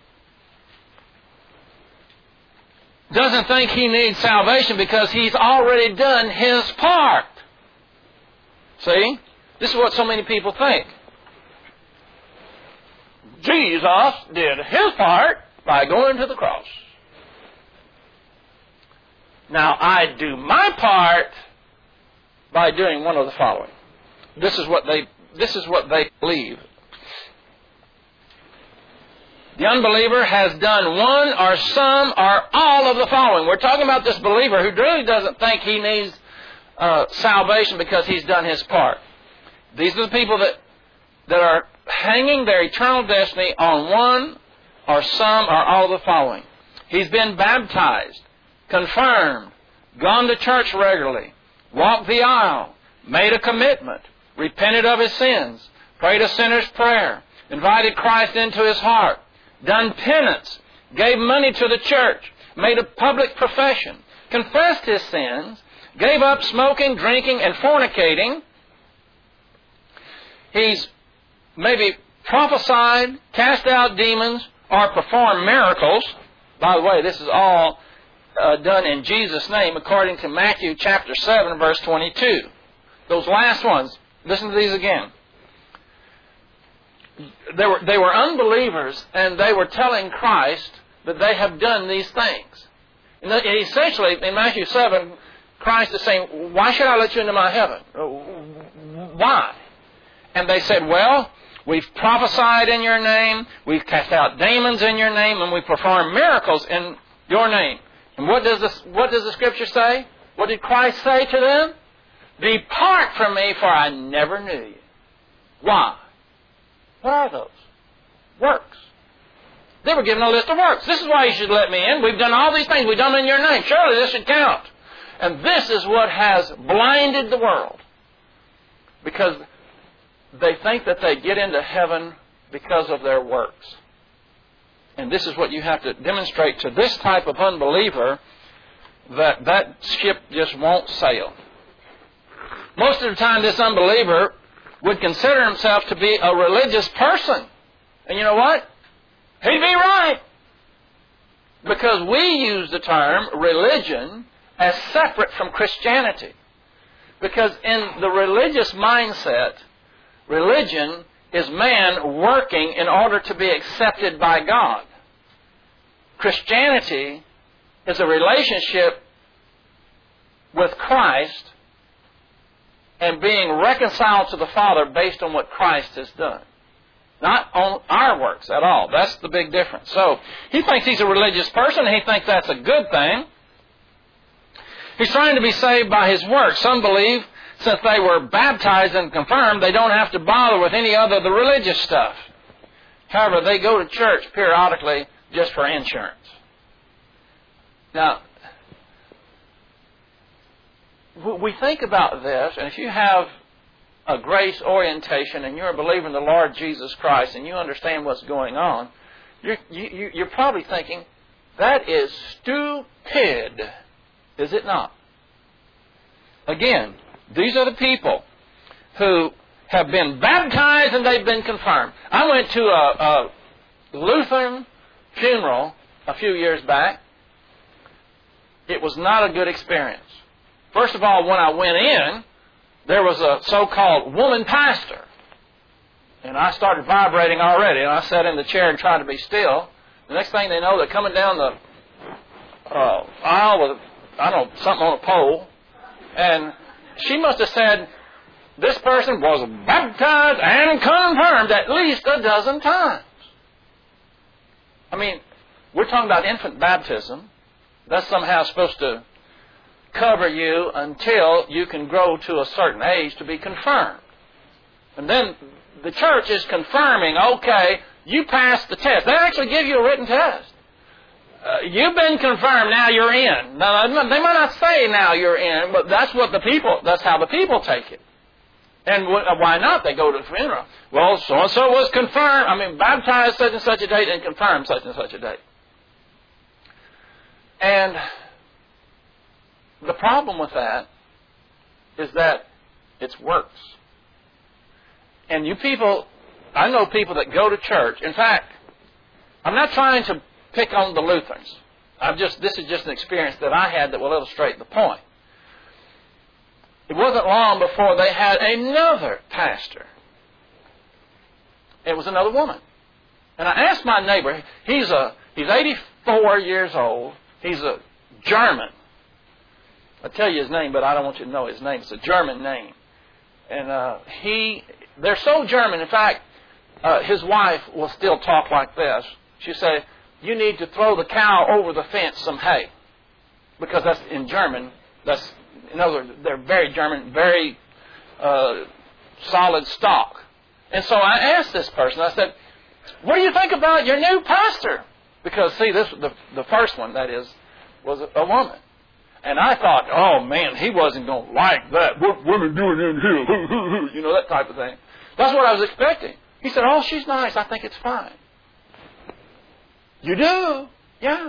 doesn't think he needs salvation because he's already done his part. See? This is what so many people think. Jesus did His part by going to the cross. Now, I do my part by doing one of the following. This is what they, this is what they believe. The unbeliever has done one or some or all of the following. We're talking about this believer who really doesn't think he needs uh, salvation because he's done his part. These are the people that, that are hanging their eternal destiny on one or some or all of the following. He's been baptized, confirmed, gone to church regularly, walked the aisle, made a commitment, repented of his sins, prayed a sinner's prayer, invited Christ into his heart, done penance, gave money to the church, made a public profession, confessed his sins, gave up smoking, drinking, and fornicating. He's maybe prophesied, cast out demons, or performed miracles. By the way, this is all uh, done in Jesus' name according to Matthew chapter seven, verse twenty-two. Those last ones, listen to these again. They were, they were unbelievers, and they were telling Christ that they have done these things. And essentially, in Matthew seven, Christ is saying, why should I let you into my heaven? Why? And they said, well, we've prophesied in your name, we've cast out demons in your name, and we've performed miracles in your name. And what does, this, what does the Scripture say? What did Christ say to them? Depart from me, for I never knew you. Why? What are those? Works. They were given a list of works. This is why you should let me in. We've done all these things. We've done them in your name. Surely this should count. And this is what has blinded the world. Because they think that they get into heaven because of their works. And this is what you have to demonstrate to this type of unbeliever, that that ship just won't sail. Most of the time this unbeliever would consider himself to be a religious person. And you know what? He'd be right. Because we use the term religion as separate from Christianity. Because in the religious mindset, religion is man working in order to be accepted by God. Christianity is a relationship with Christ and being reconciled to the Father based on what Christ has done. Not on our works at all. That's the big difference. So, he thinks he's a religious person. He thinks that's a good thing. He's trying to be saved by his works. Some believe since they were baptized and confirmed, they don't have to bother with any other of the religious stuff. However, they go to church periodically just for insurance. Now, we think about this, and if you have a grace orientation and you're a believer in the Lord Jesus Christ and you understand what's going on, you're, you, you're probably thinking, that is stupid, is it not? Again, these are the people who have been baptized and they've been confirmed. I went to a, a Lutheran funeral a few years back. It was not a good experience. First of all, when I went in, there was a so-called woman pastor. And I started vibrating already. And I sat in the chair and tried to be still. The next thing they know, they're coming down the uh, aisle with, I don't know, something on a pole. And she must have said, this person was baptized and confirmed at least a dozen times. I mean, we're talking about infant baptism. That's somehow supposed to cover you until you can grow to a certain age to be confirmed. And then the church is confirming, okay, you passed the test. They actually give you a written test. Uh, you've been confirmed, now you're in. Now, they might not say now you're in, but that's what the people, that's how the people take it. And why not? They go to the funeral. Well, so-and-so was confirmed, I mean, baptized such and such a date and confirmed such and such a date. And the problem with that is that it's works. And you people, I know people that go to church. In fact, I'm not trying to pick on the Lutherans. I've just, this is just an experience that I had that will illustrate the point. it wasn't long before they had another pastor. It was another woman. And I asked my neighbor, he's a he's eighty-four years old. He's a German. I'll tell you his name, but I don't want you to know his name. It's a German name. And uh, he, they're so German. In fact, uh, his wife will still talk like this. She say, "You need to throw the cow over the fence some hay," because that's in German. That's in other words, they're very German, very uh, solid stock. And so I asked this person. I said, "What do you think about your new pastor?" Because see, this the the first one that is was a, a woman. And I thought, oh, man, he wasn't going to like that. What women doing in here? You know, that type of thing. That's what I was expecting. He said, oh, she's nice. I think it's fine. You do? Yeah.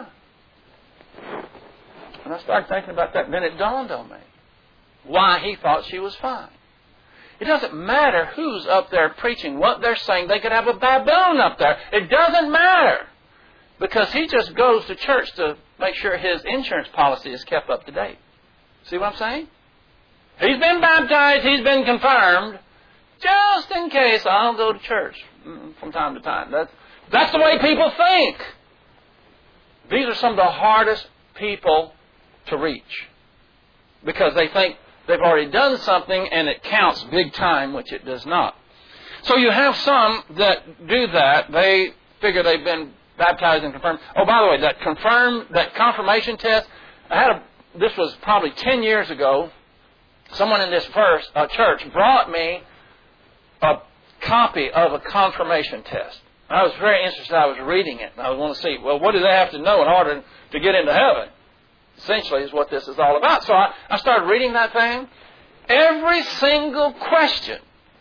And I started thinking about that. And then it dawned on me why he thought she was fine. It doesn't matter who's up there preaching, what they're saying. They could have a baboon up there. It doesn't matter. Because he just goes to church to make sure his insurance policy is kept up to date. See what I'm saying? He's been baptized, he's been confirmed, just in case I'll go to church from time to time. That's, that's the way people think. These are some of the hardest people to reach. Because they think they've already done something and it counts big time, which it does not. So you have some that do that. They figure they've been baptized and confirmed. Oh, by the way, that confirm that confirmation test, I had a, this was probably ten years ago. Someone in this first uh, church brought me a copy of a confirmation test. I was very interested. I was reading it, and I was want to see, well, what do they have to know in order to get into heaven? Essentially is what this is all about. So I, I started reading that thing. Every single question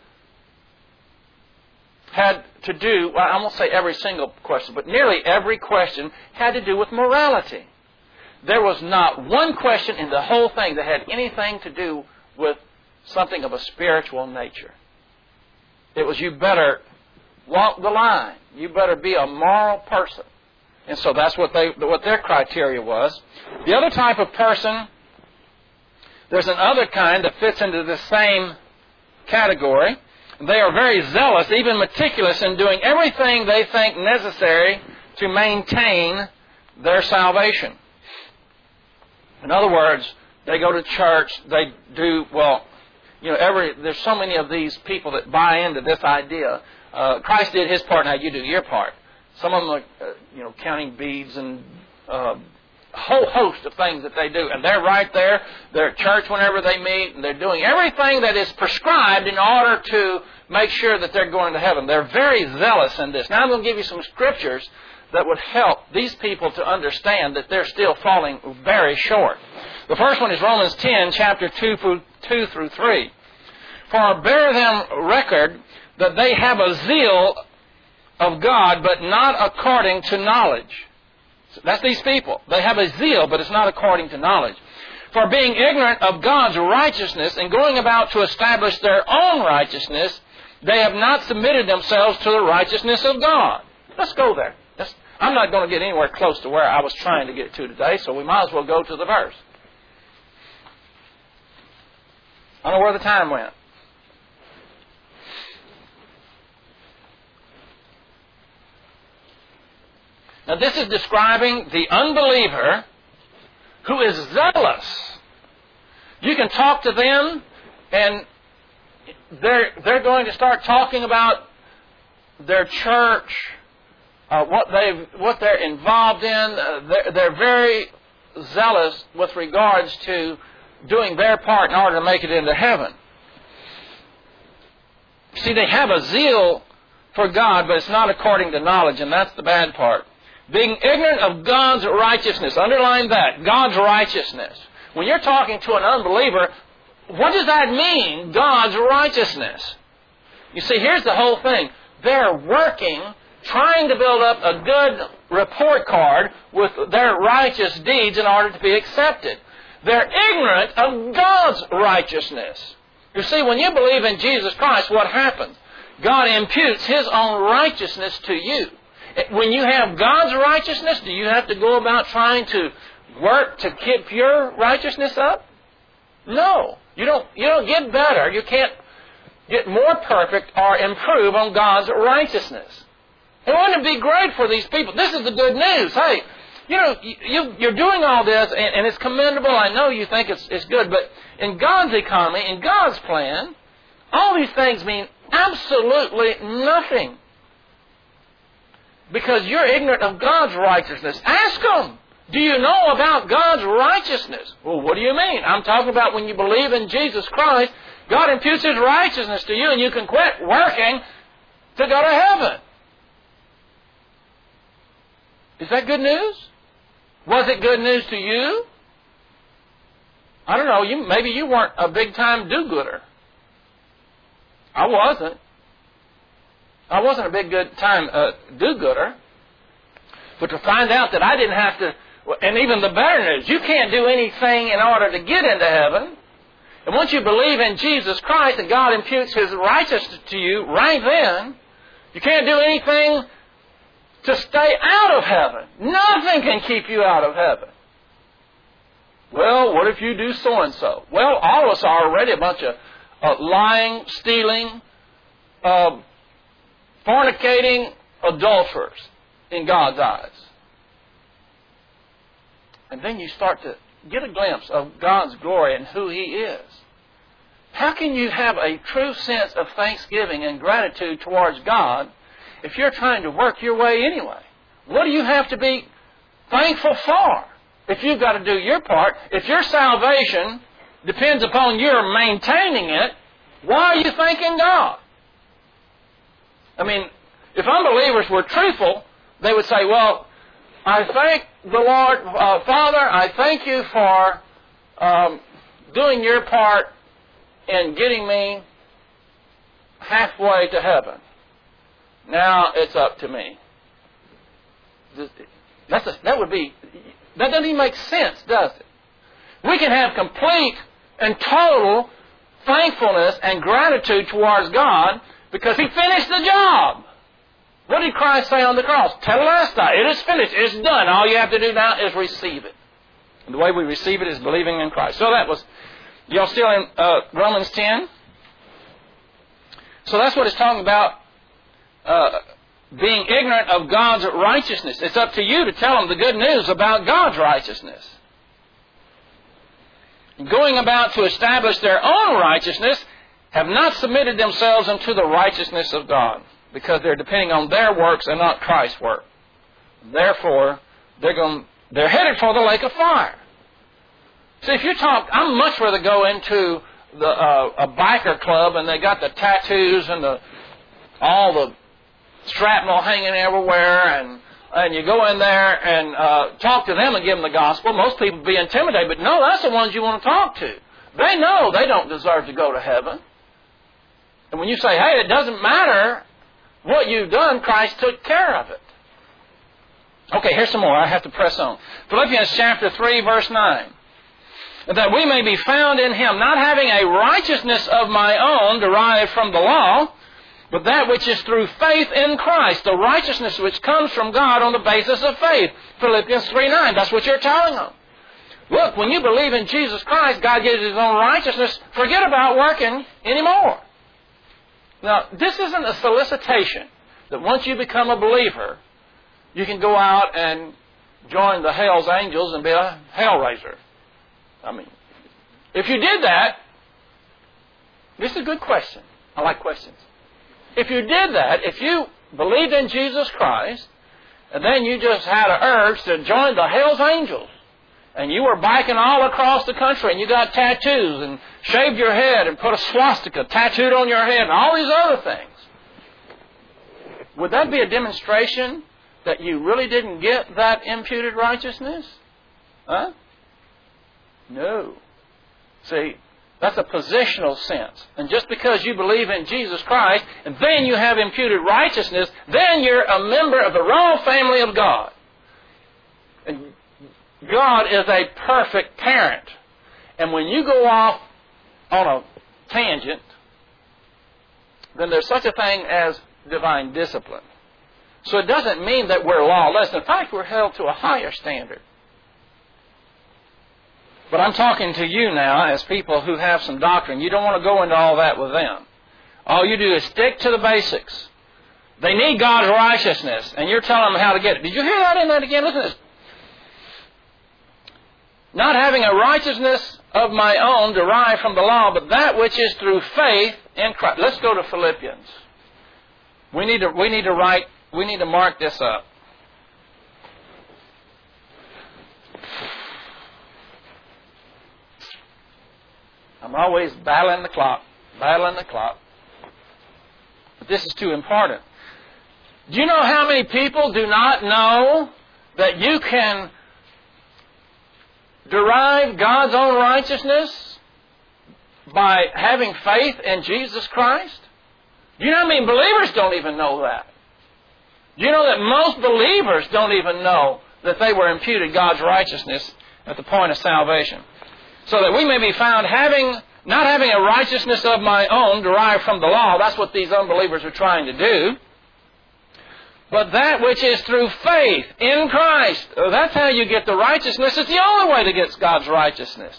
had to do, well, I won't say every single question, but nearly every question had to do with morality. There was not one question in the whole thing that had anything to do with something of a spiritual nature. It was, you better walk the line. You better be a moral person. And so that's what they, what their criteria was. The other type of person, there's another kind that fits into the same category. They are very zealous, even meticulous in doing everything they think necessary to maintain their salvation. In other words, they go to church, they do, well, you know, every there's so many of these people that buy into this idea. Uh, Christ did His part, now you do your part. Some of them are, uh, you know, counting beads and uh, a whole host of things that they do. And they're right there. They're at church whenever they meet. And they're doing everything that is prescribed in order to make sure that they're going to heaven. They're very zealous in this. Now I'm going to give you some scriptures that would help these people to understand that they're still falling very short. The first one is Romans ten, chapter two through three. For I bear them record that they have a zeal of God, but not according to knowledge. That's these people. They have a zeal, but it's not according to knowledge. For being ignorant of God's righteousness and going about to establish their own righteousness, they have not submitted themselves to the righteousness of God. Let's go there. Let's, I'm not going to get anywhere close to where I was trying to get to today, so we might as well go to the verse. I don't know where the time went. Now this is describing the unbeliever who is zealous. You can talk to them and they're, they're going to start talking about their church, uh, what, they've, what they're involved in. Uh, they're, they're very zealous with regards to doing their part in order to make it into heaven. See, they have a zeal for God, but it's not according to knowledge, and that's the bad part. Being ignorant of God's righteousness. Underline that. God's righteousness. When you're talking to an unbeliever, what does that mean, God's righteousness? You see, here's the whole thing. They're working, trying to build up a good report card with their righteous deeds in order to be accepted. They're ignorant of God's righteousness. You see, when you believe in Jesus Christ, what happens? God imputes His own righteousness to you. When you have God's righteousness, do you have to go about trying to work to keep your righteousness up? No. You don't, you don't get better. You can't get more perfect or improve on God's righteousness. And wouldn't it be great for these people? This is the good news. Hey, you know, you, you're doing all this, and, and it's commendable. I know you think it's, it's good, but in God's economy, in God's plan, all these things mean absolutely nothing. Because you're ignorant of God's righteousness. Ask them, do you know about God's righteousness? Well, what do you mean? I'm talking about when you believe in Jesus Christ, God imputes His righteousness to you, and you can quit working to go to heaven. Is that good news? Was it good news to you? I don't know. You, maybe you weren't a big-time do-gooder. I wasn't. I wasn't a big good time uh, do-gooder. But to find out that I didn't have to, and even the better news, you can't do anything in order to get into heaven. And once you believe in Jesus Christ and God imputes His righteousness to you right then, you can't do anything to stay out of heaven. Nothing can keep you out of heaven. Well, what if you do so-and-so? Well, all of us are already a bunch of uh, lying, stealing, uh, fornicating adulterers in God's eyes. And then you start to get a glimpse of God's glory and who He is. How can you have a true sense of thanksgiving and gratitude towards God if you're trying to work your way anyway? What do you have to be thankful for if you've got to do your part? If your salvation depends upon your maintaining it, why are you thanking God? I mean, if unbelievers were truthful, they would say, well, I thank the Lord, uh, Father, I thank you for um, doing your part in getting me halfway to heaven. Now it's up to me. That's a, that would be, that doesn't even make sense, does it? We can have complete and total thankfulness and gratitude towards God because He finished the job. What did Christ say on the cross? Tetelestai, it is finished, it is done. All you have to do now is receive it. And the way we receive it is believing in Christ. So that was, y'all still in uh, Romans ten? So that's what it's talking about, uh, being ignorant of God's righteousness. It's up to you to tell them the good news about God's righteousness. Going about to establish their own righteousness, have not submitted themselves unto the righteousness of God, because they're depending on their works and not Christ's work. Therefore, they're going, they're headed for the lake of fire. See, if you talk, I'm much rather go into the uh, a biker club and they got the tattoos and the all the shrapnel hanging everywhere, and and you go in there and uh, talk to them and give them the gospel. Most people would be intimidated, but no, that's the ones you want to talk to. They know they don't deserve to go to heaven. And when you say, hey, it doesn't matter what you've done, Christ took care of it. Okay, here's some more. I have to press on. Philippians chapter three, verse nine. That we may be found in Him, not having a righteousness of my own derived from the law, but that which is through faith in Christ, the righteousness which comes from God on the basis of faith. Philippians three nine, that's what you're telling them. Look, when you believe in Jesus Christ, God gives His own righteousness. Forget about working anymore. Now, this isn't a solicitation that once you become a believer, you can go out and join the Hell's Angels and be a hellraiser. I mean, if you did that, this is a good question. I like questions. If you did that, if you believed in Jesus Christ, and then you just had an urge to join the Hell's Angels, and you were biking all across the country, and you got tattoos, and shaved your head, and put a swastika tattooed on your head, and all these other things, would that be a demonstration that you really didn't get that imputed righteousness? Huh? No. See, that's a positional sense. And just because you believe in Jesus Christ, and then you have imputed righteousness, then you're a member of the royal family of God. And God is a perfect parent. And when you go off on a tangent, then there's such a thing as divine discipline. So it doesn't mean that we're lawless. In fact, we're held to a higher standard. But I'm talking to you now as people who have some doctrine. You don't want to go into all that with them. All you do is stick to the basics. They need God's righteousness, and you're telling them how to get it. Did you hear that in that again? Listen to this. Not having a righteousness of my own derived from the law, but that which is through faith in Christ. Let's go to Philippians. We need to, we need to write, we need to mark this up. I'm always battling the clock, battling the clock. But this is too important. Do you know how many people do not know that you can derive God's own righteousness by having faith in Jesus Christ? Do you know how many believers don't even know that? Do you know that most believers don't even know that they were imputed God's righteousness at the point of salvation? So that we may be found having, not having a righteousness of my own derived from the law. That's what these unbelievers are trying to do. But that which is through faith in Christ. That's how you get the righteousness. It's the only way to get God's righteousness.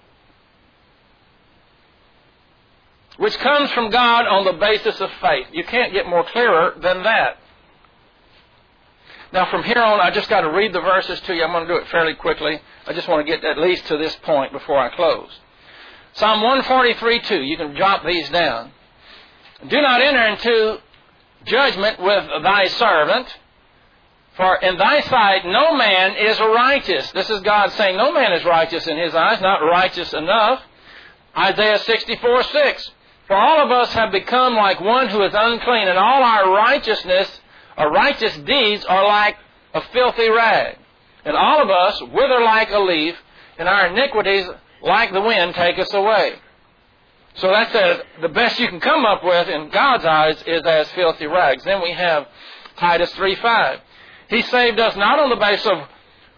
Which comes from God on the basis of faith. You can't get more clearer than that. Now from here on, I just got to read the verses to you. I'm going to do it fairly quickly. I just want to get at least to this point before I close. Psalm one forty-three two. You can jot these down. Do not enter into judgment with thy servant, for in thy sight no man is righteous. This is God saying no man is righteous in his eyes, not righteous enough. Isaiah sixty-four six. For all of us have become like one who is unclean, and all our righteousness, our righteous deeds are like a filthy rag. And all of us wither like a leaf, and our iniquities like the wind take us away. So that says the best you can come up with in God's eyes is as filthy rags. Then we have Titus three five. He saved us not on the basis of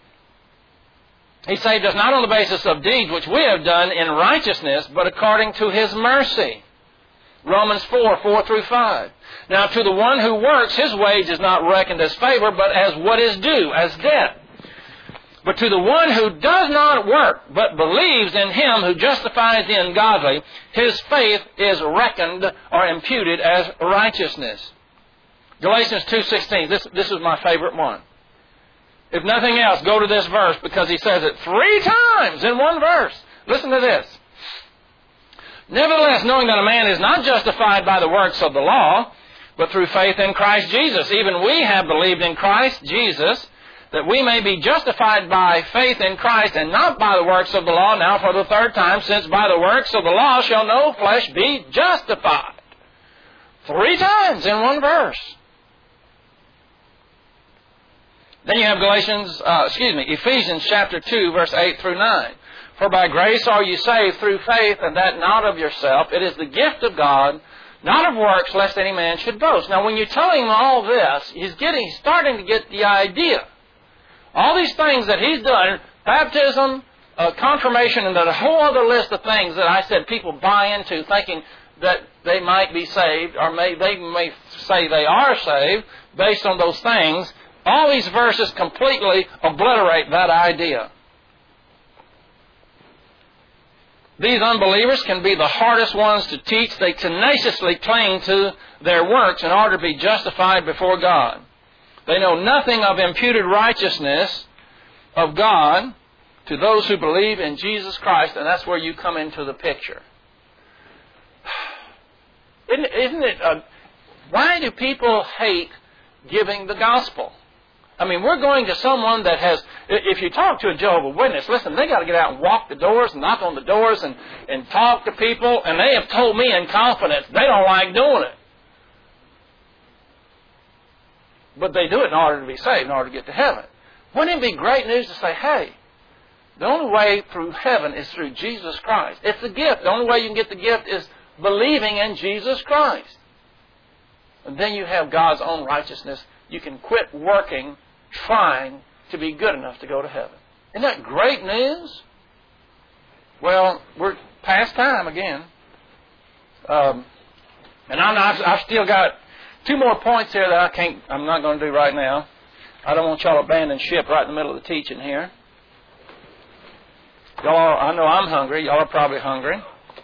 He saved us not on the basis of deeds which we have done in righteousness, but according to His mercy. Romans four four through five. Now to the one who works, his wage is not reckoned as favor, but as what is due, as debt. But to the one who does not work, but believes in Him who justifies the ungodly, his faith is reckoned or imputed as righteousness. Galatians two sixteen. This, this is my favorite one. If nothing else, go to this verse because he says it three times in one verse. Listen to this. Nevertheless, knowing that a man is not justified by the works of the law, but through faith in Christ Jesus, even we have believed in Christ Jesus, that we may be justified by faith in Christ and not by the works of the law. Now for the third time, since by the works of the law shall no flesh be justified. Three times in one verse. Then you have Galatians, uh, excuse me, Ephesians chapter two, verse eight through nine. For by grace are you saved through faith, and that not of yourself. It is the gift of God, not of works, lest any man should boast. Now when you're telling him all this, he's getting, he's starting to get the idea. All these things that he's done, baptism, uh, confirmation, and a whole other list of things that I said people buy into thinking that they might be saved, or may, they may say they are saved based on those things. All these verses completely obliterate that idea. These unbelievers can be the hardest ones to teach. They tenaciously cling to their works in order to be justified before God. They know nothing of imputed righteousness of God to those who believe in Jesus Christ, and that's where you come into the picture. Isn't, isn't it? A, why do people hate giving the gospel? I mean, we're going to someone that has, if you talk to a Jehovah's Witness, listen, they got to get out and walk the doors, and knock on the doors, and, and talk to people, and they have told me in confidence they don't like doing it. But they do it in order to be saved, in order to get to heaven. Wouldn't it be great news to say, hey, the only way through heaven is through Jesus Christ. It's a gift. The only way you can get the gift is believing in Jesus Christ. And then you have God's own righteousness. You can quit working, trying to be good enough to go to heaven. Isn't that great news? Well, we're past time again. Um, and I'm not, I've still got two more points here that I can't, I'm not going to do right now. I don't want y'all to abandon ship right in the middle of the teaching here. Y'all are, I know I'm hungry. Y'all are probably hungry.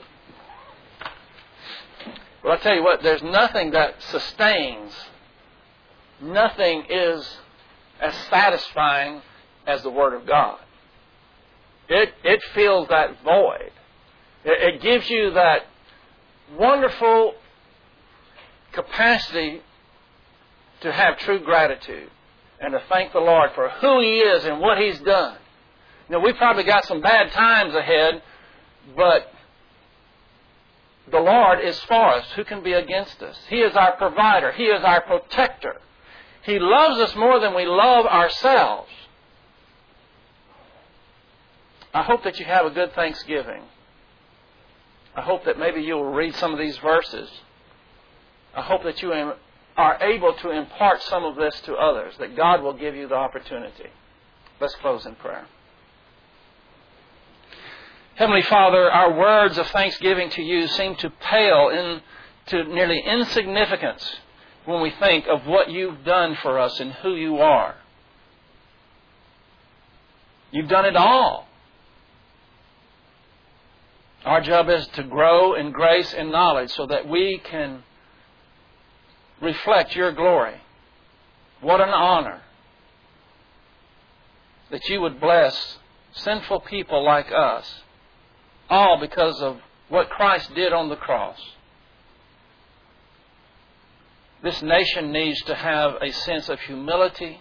But I'll tell you what, there's nothing that sustains, nothing is as satisfying as the Word of God. It, it fills that void. It, it gives you that wonderful capacity to have true gratitude and to thank the Lord for who He is and what He's done. You know, we've probably got some bad times ahead, but the Lord is for us. Who can be against us? He is our provider. He is our protector. He loves us more than we love ourselves. I hope that you have a good Thanksgiving. I hope that maybe you will read some of these verses. I hope that you are able to impart some of this to others, that God will give you the opportunity. Let's close in prayer. Heavenly Father, our words of thanksgiving to you seem to pale into nearly insignificance when we think of what you've done for us and who you are. You've done it all. Our job is to grow in grace and knowledge so that we can reflect your glory. What an honor that you would bless sinful people like us, all because of what Christ did on the cross. This nation needs to have a sense of humility.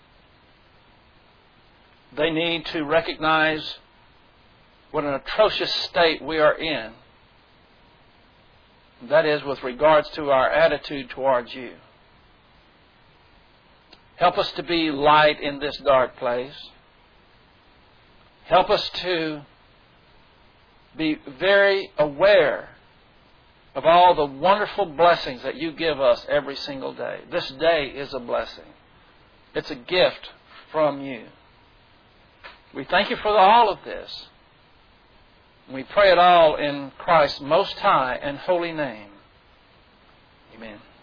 They need to recognize what an atrocious state we are in. That is with regards to our attitude towards you. Help us to be light in this dark place. Help us to be very aware of all the wonderful blessings that you give us every single day. This day is a blessing. It's a gift from you. We thank you for all of this. We pray it all in Christ's most high and holy name. Amen.